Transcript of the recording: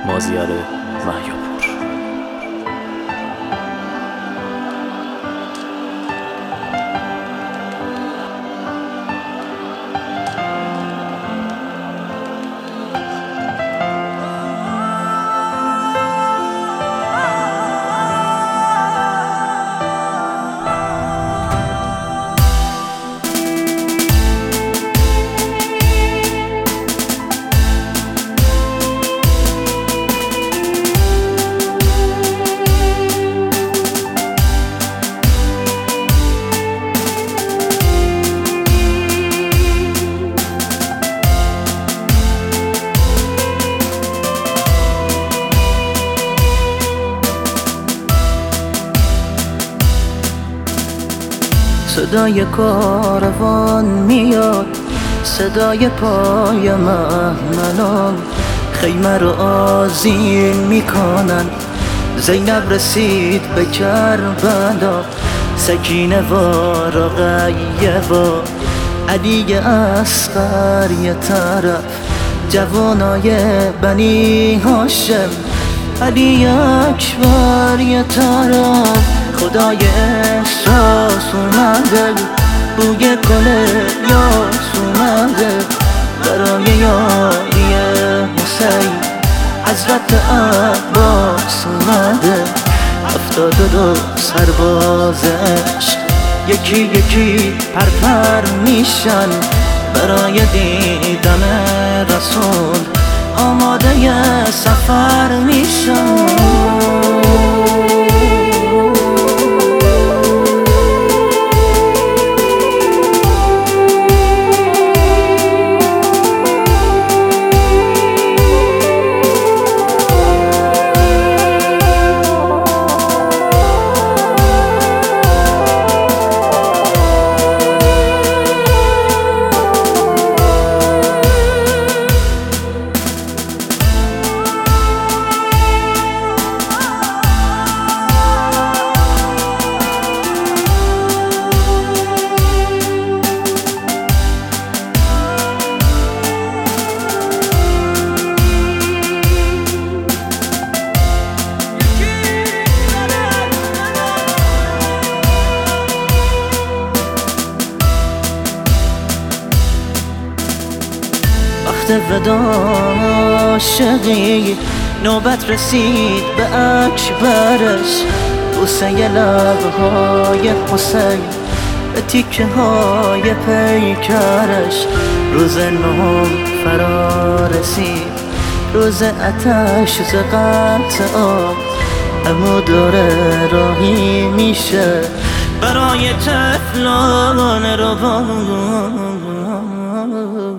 مازیار محیاپور. صدای کاروان میاد، صدای پای مهمنان خیمه رو آذین میکنن. زینب رسید به کربلا، سکینه و رقیه و علی اصغر یه طرف، جوانای بنی هاشم علی اکبر یه طرف. خدای احساس اومده، بوی گل یاس اومده، برای یاری حسین حضرت عباس اومده. 72 سربازش یکی یکی پرپر میشن، برای دیدن رسول آماده سفر میشن. وقت ودا عاشقی نوبت رسید به اکبرش، بوسه لبهای حسین به تیکه های پیکرش. روز نهم فرا رسید، روز آتش ز قطع آب، اما داره راهی میشه برای طفلان رو